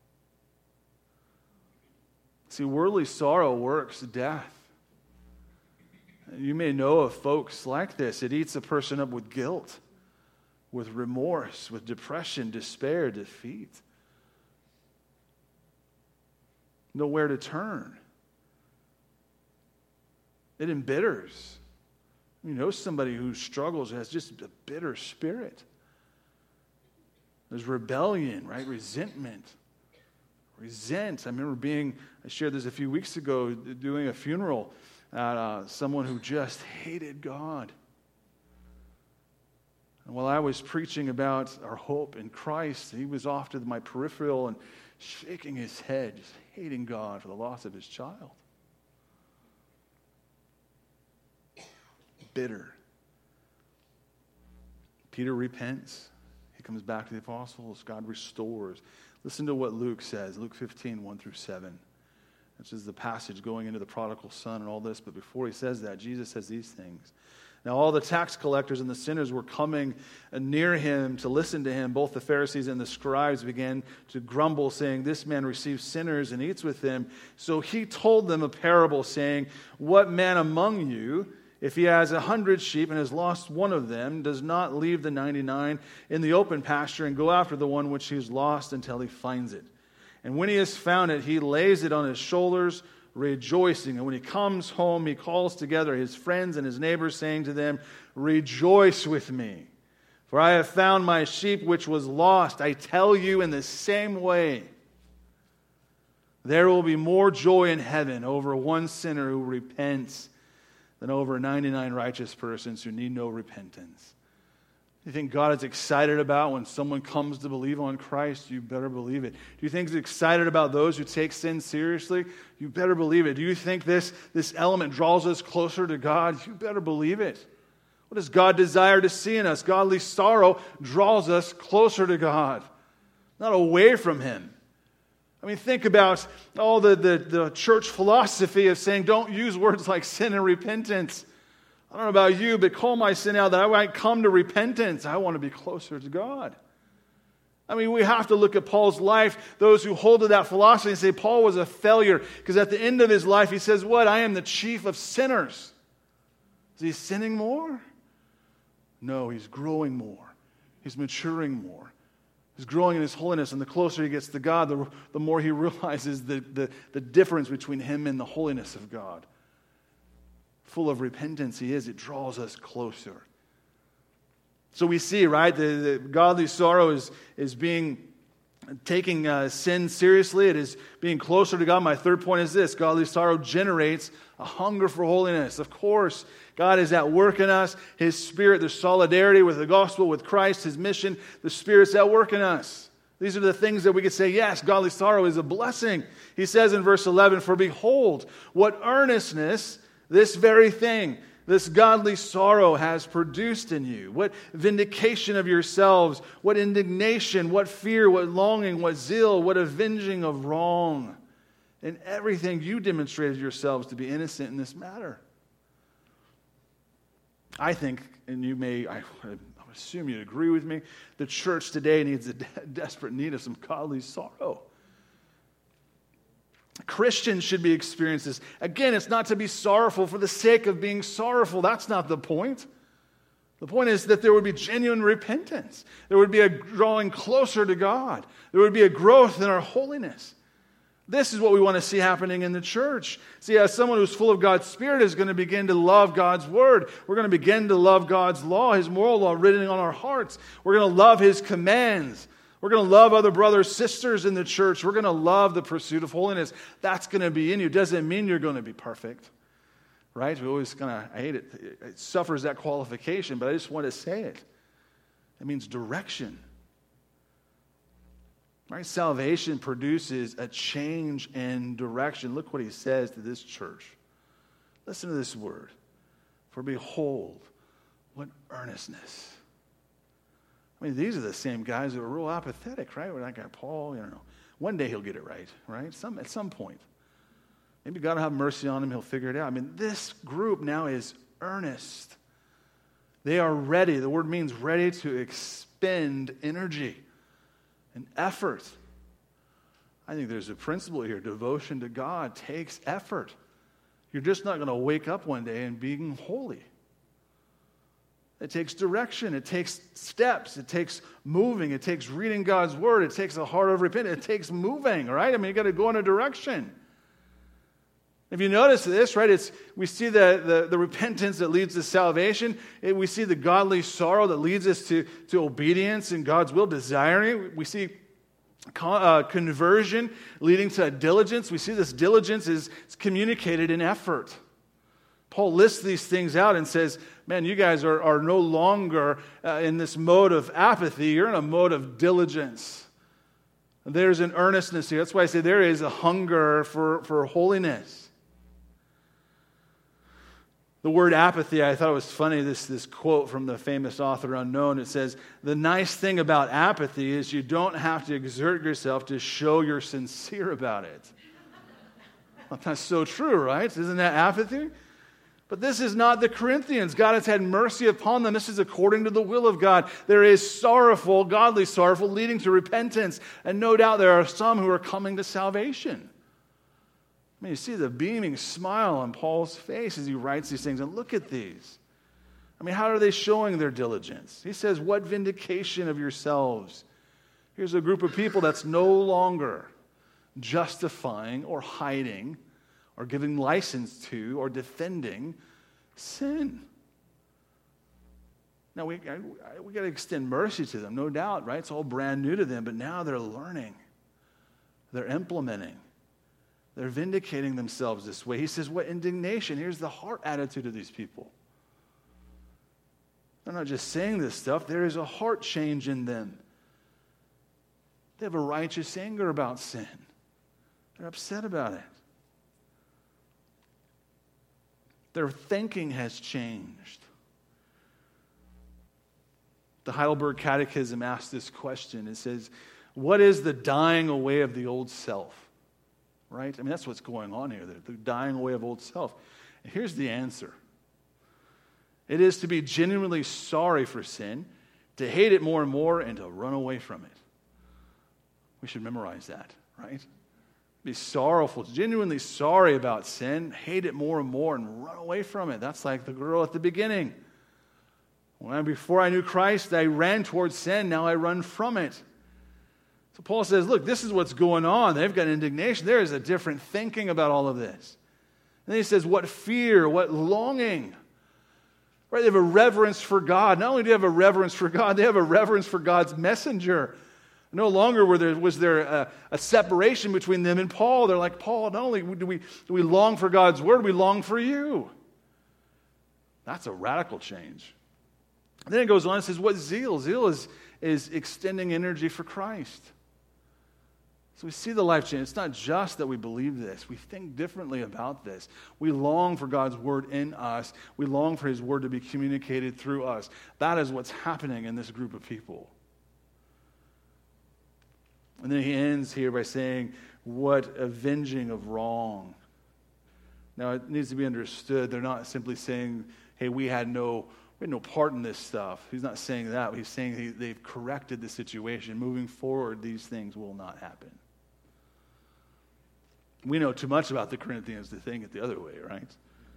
See, worldly sorrow works death. You may know of folks like this. It eats a person up with guilt, with remorse, with depression, despair, defeat. Nowhere to turn. It embitters. You know somebody who struggles, has just a bitter spirit. There's rebellion, right? Resentment. I remember I shared this a few weeks ago, doing a funeral at someone who just hated God. And while I was preaching about our hope in Christ, he was off to my peripheral and shaking his head, just hating God for the loss of his child. Bitter. Peter repents. He comes back to the apostles. God restores. Listen to what Luke says. Luke 15, 1 through 7. This is the passage going into the prodigal son and all this. But before he says that, Jesus says these things. Now all the tax collectors and the sinners were coming near him to listen to him. Both the Pharisees and the scribes began to grumble, saying, this man receives sinners and eats with them. So he told them a parable, saying, what man among you, if he has 100 sheep and has lost one of them, does not leave the 99 in the open pasture and go after the one which he has lost until he finds it? And when he has found it, he lays it on his shoulders, rejoicing. And when he comes home, he calls together his friends and his neighbors, saying to them, rejoice with me, for I have found my sheep which was lost. I tell you, in the same way, there will be more joy in heaven over one sinner who repents than over 99 righteous persons who need no repentance. You think God is excited about when someone comes to believe on Christ? You better believe it. Do you think He's excited about those who take sin seriously? You better believe it. Do you think this element draws us closer to God? You better believe it. What does God desire to see in us? Godly sorrow draws us closer to God, not away from Him. I mean, think about all the church philosophy of saying, don't use words like sin and repentance. I don't know about you, but call my sin out that I might come to repentance. I want to be closer to God. I mean, we have to look at Paul's life, those who hold to that philosophy and say Paul was a failure, because at the end of his life he says, what? I am the chief of sinners. Is he sinning more? No, he's growing more. He's maturing more. He's growing in his holiness, and the closer he gets to God, the more he realizes the difference between him and the holiness of God. Full of repentance he is. It draws us closer. So we see, right, the godly sorrow is taking sin seriously. It is being closer to God. My third point is this. Godly sorrow generates a hunger for holiness. Of course, God is at work in us. His Spirit, the solidarity with the gospel, with Christ, His mission, the Spirit's at work in us. These are the things that we could say, yes, godly sorrow is a blessing. He says in verse 11, for behold, what earnestness this very thing, this godly sorrow has produced in you. What vindication of yourselves, what indignation, what fear, what longing, what zeal, what avenging of wrong. In everything you demonstrated yourselves to be innocent in this matter. I think, and I assume you'd agree with me, the church today needs a desperate need of some godly sorrow. Christians should be experiencing this. Again, it's not to be sorrowful for the sake of being sorrowful. That's not the point. The point is that there would be genuine repentance. There would be a drawing closer to God. There would be a growth in our holiness. This is what we want to see happening in the church. See, as someone who's full of God's Spirit is going to begin to love God's Word. We're going to begin to love God's law, His moral law written on our hearts. We're going to love His commands. We're going to love other brothers, sisters in the church. We're going to love the pursuit of holiness. That's going to be in you. Doesn't mean you're going to be perfect, right? We always I hate it. It suffers that qualification, but I just want to say it. It means direction. Right? Salvation produces a change in direction. Look what he says to this church. Listen to this word. For behold, what earnestness. I mean, these are the same guys that were real apathetic, right? We're that guy Paul, one day he'll get it right? At some point. Maybe God will have mercy on him, he'll figure it out. I mean, this group now is earnest. They are ready. The word means ready to expend energy and effort. I think there's a principle here. Devotion to God takes effort. You're just not going to wake up one day and being holy. It takes direction. It takes steps. It takes moving. It takes reading God's word. It takes a heart of repentance. It takes moving, right? I mean, you got to go in a direction. If you notice this, right, we see the repentance that leads to salvation. We see the godly sorrow that leads us to obedience and God's will, desiring. We see conversion leading to diligence. We see this diligence is communicated in effort. Paul lists these things out and says, man, you guys are no longer in this mode of apathy. You're in a mode of diligence. There's an earnestness here. That's why I say there is a hunger for holiness. The word apathy, I thought it was funny, this quote from the famous author Unknown. It says, the nice thing about apathy is you don't have to exert yourself to show you're sincere about it. Well, that's so true, right? Isn't that apathy? But this is not the Corinthians. God has had mercy upon them. This is according to the will of God. There is godly sorrowful, leading to repentance. And no doubt there are some who are coming to salvation. I mean, you see the beaming smile on Paul's face as he writes these things. And look at these. I mean, how are they showing their diligence? He says, what vindication of yourselves? Here's a group of people that's no longer justifying or hiding or giving license to or defending sin. Now, we got to extend mercy to them, no doubt, right? It's all brand new to them, but now they're learning. They're implementing. They're vindicating themselves this way. He says, what indignation? Here's the heart attitude of these people. They're not just saying this stuff. There is a heart change in them. They have a righteous anger about sin. They're upset about it. Their thinking has changed. The Heidelberg Catechism asks this question. It says, what is the dying away of the old self? Right? I mean, that's what's going on here. The dying away of old self. And here's the answer. It is to be genuinely sorry for sin, to hate it more and more, and to run away from it. We should memorize that, right? Be sorrowful, genuinely sorry about sin, hate it more and more, and run away from it. That's like the girl at the beginning. Before I knew Christ, I ran towards sin. Now I run from it. So Paul says, look, this is what's going on. They've got indignation. There is a different thinking about all of this. And then he says, what fear, what longing. Right? They have a reverence for God. Not only do they have a reverence for God, they have a reverence for God's messenger. No longer was there a separation between them and Paul. They're like, Paul, not only do we long for God's word, we long for you. That's a radical change. And then it goes on and says, what zeal? Zeal is extending energy for Christ. So we see the life change. It's not just that we believe this. We think differently about this. We long for God's word in us. We long for his word to be communicated through us. That is what's happening in this group of people. And then he ends here by saying, what avenging of wrong. Now, it needs to be understood. They're not simply saying, hey, we had no part in this stuff. He's not saying that. He's saying they've corrected the situation. Moving forward, these things will not happen. We know too much about the Corinthians to think it the other way, right?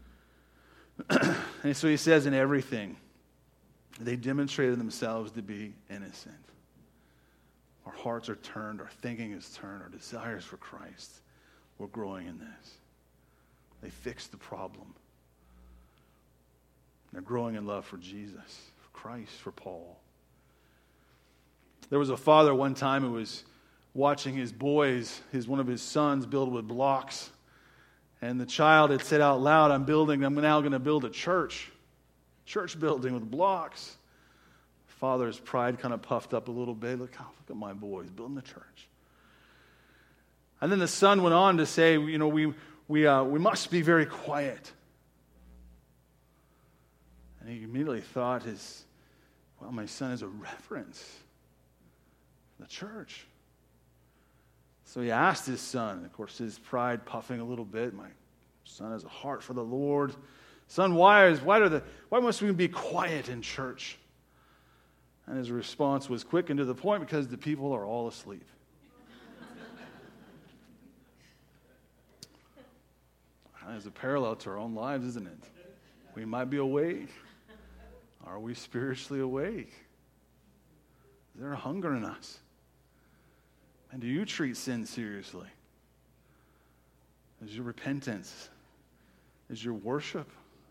And so he says in everything, they demonstrated themselves to be innocent. Our hearts are turned, our thinking is turned, our desires for Christ. we're growing in this. They fixed the problem. They're growing in love for Jesus, for Christ, for Paul. There was a father one time who was watching his boys, one of his sons, build with blocks. And the child had said out loud, I'm now going to build a church building with blocks. Father's pride kind of puffed up a little bit. Look at my boys building the church. And then the son went on to say, we must be very quiet. And he immediately thought, my son is a reference for the church. So he asked his son, of course, his pride puffing a little bit. My son has a heart for the Lord. Son, why must we be quiet in church? And his response was quick and to the point, because the people are all asleep. That's a parallel to our own lives, isn't it? We might be awake. Are we spiritually awake? Is there a hunger in us? And do you treat sin seriously? Is your repentance? Is your worship?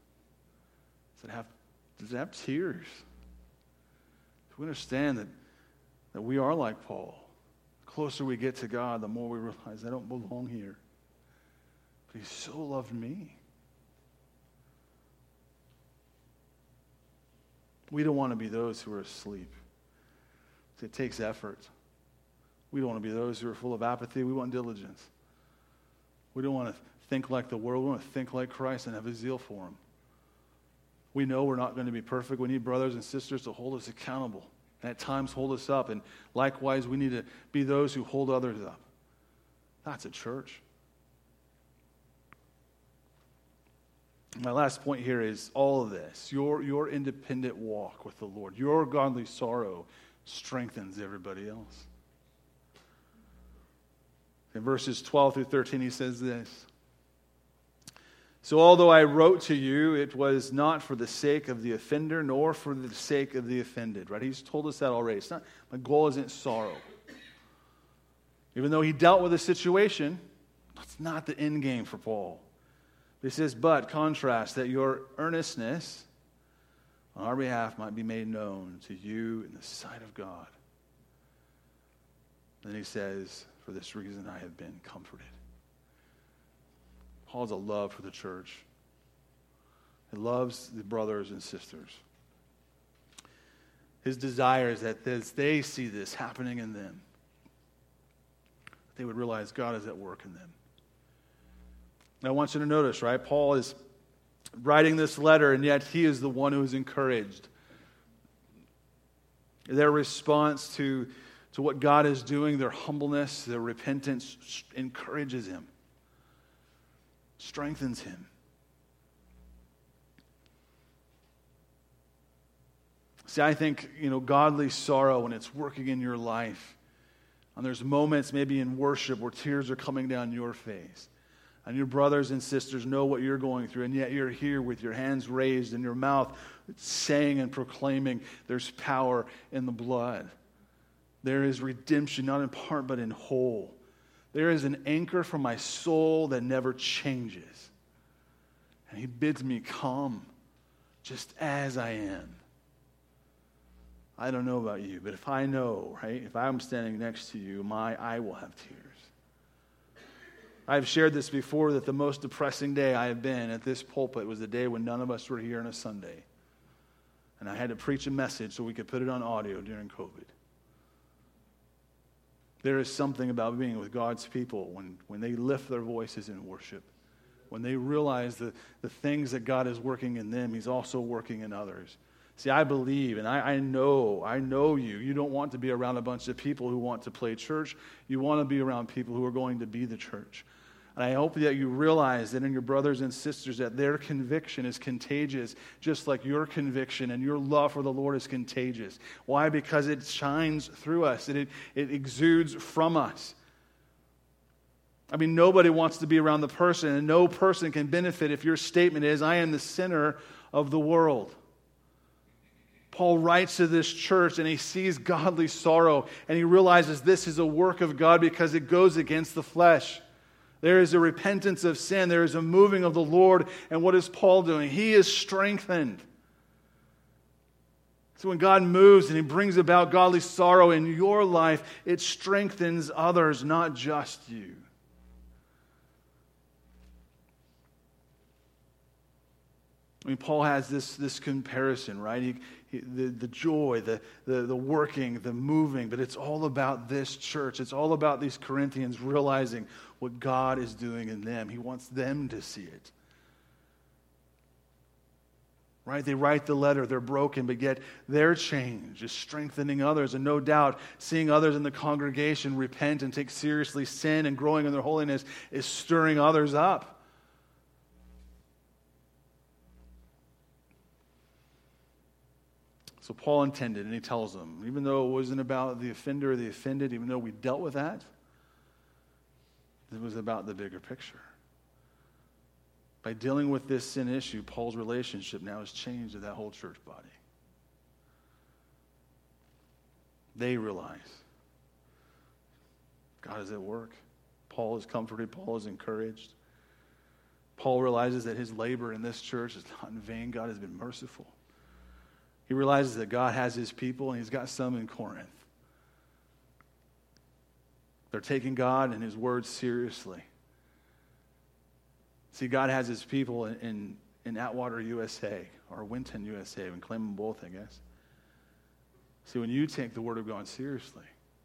Does it have tears? Do we understand that we are like Paul? The closer we get to God, the more we realize I don't belong here. But he so loved me. We don't want to be those who are asleep. It takes effort. We don't want to be those who are full of apathy. We want diligence. We don't want to think like the world. We want to think like Christ and have a zeal for him. We know we're not going to be perfect. We need brothers and sisters to hold us accountable. And at times hold us up. And likewise, we need to be those who hold others up. That's a church. My last point here is all of this. Your independent walk with the Lord, your godly sorrow strengthens everybody else. In verses 12 through 13, he says this. So although I wrote to you, it was not for the sake of the offender, nor for the sake of the offended. Right? He's told us that already. It's not, my goal isn't sorrow. Even though he dealt with a situation, that's not the end game for Paul. He says, but contrast that your earnestness on our behalf might be made known to you in the sight of God. Then he says, for this reason I have been comforted. Paul has a love for the church. He loves the brothers and sisters. His desire is that as they see this happening in them, they would realize God is at work in them. Now, I want you to notice, right? Paul is writing this letter, and yet he is the one who is encouraged. Their response to what God is doing, their humbleness, their repentance, encourages him, strengthens him. See, I think, godly sorrow, when it's working in your life, and there's moments maybe in worship where tears are coming down your face, and your brothers and sisters know what you're going through, and yet you're here with your hands raised and your mouth saying and proclaiming there's power in the blood. There is redemption, not in part, but in whole. There is an anchor for my soul that never changes. And he bids me come just as I am. I don't know about you, but if I know, right, if I'm standing next to you, I will have tears. I've shared this before, that the most depressing day I have been at this pulpit was the day when none of us were here on a Sunday. And I had to preach a message so we could put it on audio during COVID. There is something about being with God's people when they lift their voices in worship, when they realize the things that God is working in them, he's also working in others. See, I believe, and I know you. You don't want to be around a bunch of people who want to play church. You want to be around people who are going to be the church. And I hope that you realize that in your brothers and sisters that their conviction is contagious, just like your conviction and your love for the Lord is contagious. Why? Because it shines through us. It exudes from us. I mean, nobody wants to be around the person, and no person can benefit if your statement is, I am the sinner of the world. Paul writes to this church, and he sees godly sorrow, and he realizes this is a work of God because it goes against the flesh. There is a repentance of sin. There is a moving of the Lord. And what is Paul doing? He is strengthened. So when God moves and He brings about godly sorrow in your life, it strengthens others, not just you. I mean, Paul has this comparison, right? The joy, the working, the moving, but it's all about this church. It's all about these Corinthians realizing what God is doing in them. He wants them to see it. Right? They write the letter, they're broken, but yet their change is strengthening others. And no doubt, seeing others in the congregation repent and take seriously sin and growing in their holiness is stirring others up. So Paul intended, and he tells them, even though it wasn't about the offender or the offended, even though we dealt with that, it was about the bigger picture. By dealing with this sin issue, Paul's relationship now has changed to that whole church body. They realize God is at work. Paul is comforted. Paul is encouraged. Paul realizes that his labor in this church is not in vain. God has been merciful. He realizes that God has His people, and He's got some in Corinth. They're taking God and His word seriously. See, God has His people in Atwater, USA, or Winton, USA. We can claim them both, I guess. See, when you take the Word of God seriously,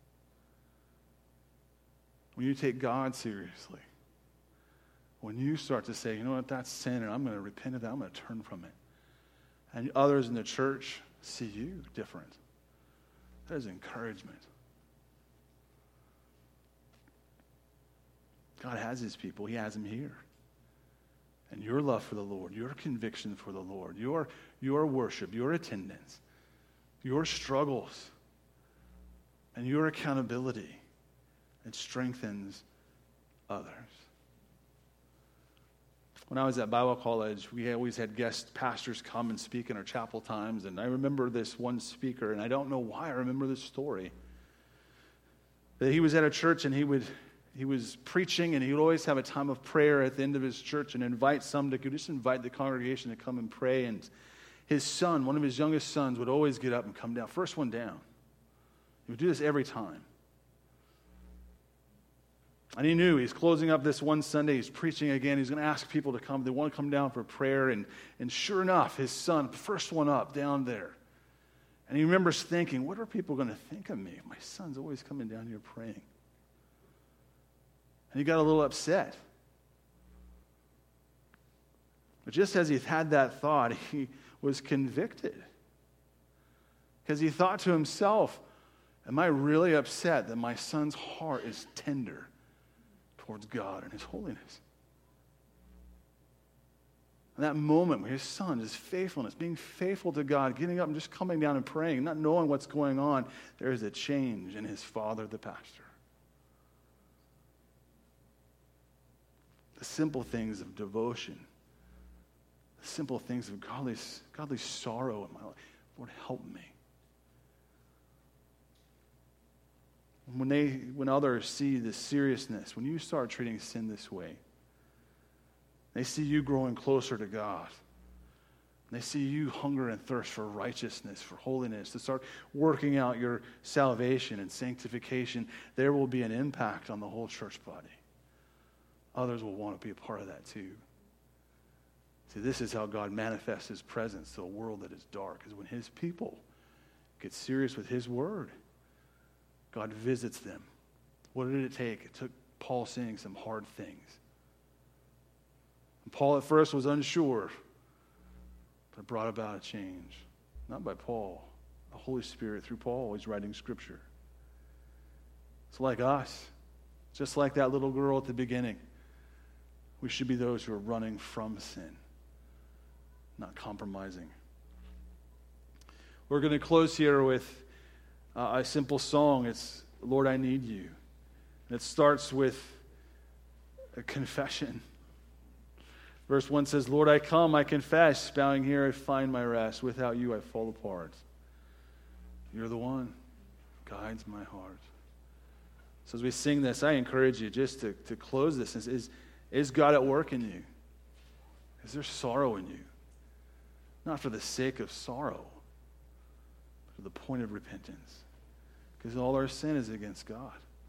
when you take God seriously, when you start to say, you know what, that's sin, and I'm going to repent of that, I'm going to turn from it, and others in the church see you different, that is encouragement. God has His people. He has them here. And your love for the Lord, your conviction for the Lord, your worship, your attendance, your struggles, and your accountability, it strengthens others. When I was at Bible college, we always had guest pastors come and speak in our chapel times, and I remember this one speaker, and I don't know why I remember this story, that he was at a church and he was preaching, and he would always have a time of prayer at the end of his church and invite some to just invite the congregation to come and pray. And his son, one of his youngest sons, would always get up and come down. First one down. He would do this every time. And he knew he's closing up this one Sunday. He's preaching again. He's going to ask people to come. They want to come down for prayer. And sure enough, his son, first one up, down there. And he remembers thinking, what are people going to think of me? My son's always coming down here praying. And he got a little upset. But just as he had that thought, he was convicted. Because he thought to himself, am I really upset that my son's heart is tender towards God and His holiness? And that moment where his son, his faithfulness, being faithful to God, getting up and just coming down and praying, not knowing what's going on, there is a change in his father, the pastor. The simple things of devotion, the simple things of godly sorrow in my life. Lord, help me. When others see the seriousness, when you start treating sin this way, they see you growing closer to God. They see you hunger and thirst for righteousness, for holiness, to start working out your salvation and sanctification. There will be an impact on the whole church body. Others will want to be a part of that too. See, this is how God manifests His presence to a world that is dark, is when His people get serious with His word. God visits them. What did it take? It took Paul saying some hard things. And Paul at first was unsure, but it brought about a change. Not by Paul. The Holy Spirit through Paul is writing Scripture. It's like us. Just like that little girl at the beginning. We should be those who are running from sin, not compromising. We're going to close here with a simple song. It's Lord, I Need You. And it starts with a confession. Verse 1 says, Lord, I come, I confess, bowing here I find my rest. Without you I fall apart. You're the one who guides my heart. So as we sing this, I encourage you just to close this. Is God at work in you? Is there sorrow in you? Not for the sake of sorrow, but for the point of repentance. Because all our sin is against God.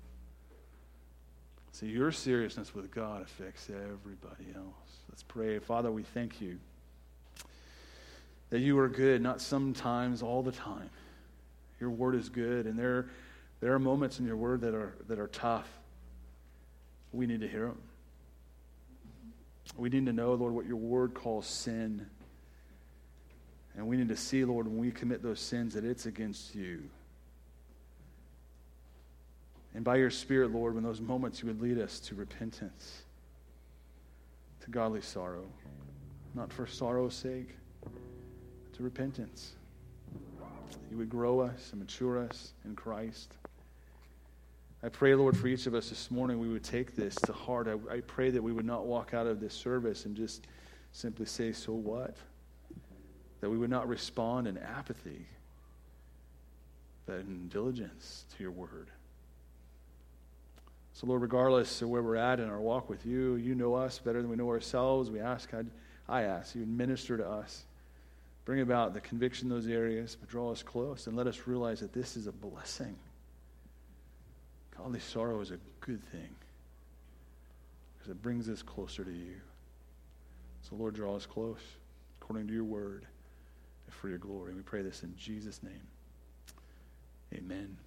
So your seriousness with God affects everybody else. Let's pray. Father, we thank you that you are good, not sometimes, all the time. Your word is good, and there are moments in your word that are tough. We need to hear them. We need to know, Lord, what your word calls sin. And we need to see, Lord, when we commit those sins, that it's against you. And by your Spirit, Lord, when those moments you would lead us to repentance, to godly sorrow, not for sorrow's sake, but to repentance. You would grow us and mature us in Christ. I pray, Lord, for each of us this morning, we would take this to heart. I pray that we would not walk out of this service and just simply say, so what? That we would not respond in apathy, but in diligence to your word. So, Lord, regardless of where we're at in our walk with you, you know us better than we know ourselves. I ask you would minister to us. Bring about the conviction in those areas, but draw us close and let us realize that this is a blessing. Godly sorrow is a good thing because it brings us closer to you. So, Lord, draw us close according to your word and for your glory. We pray this in Jesus' name. Amen.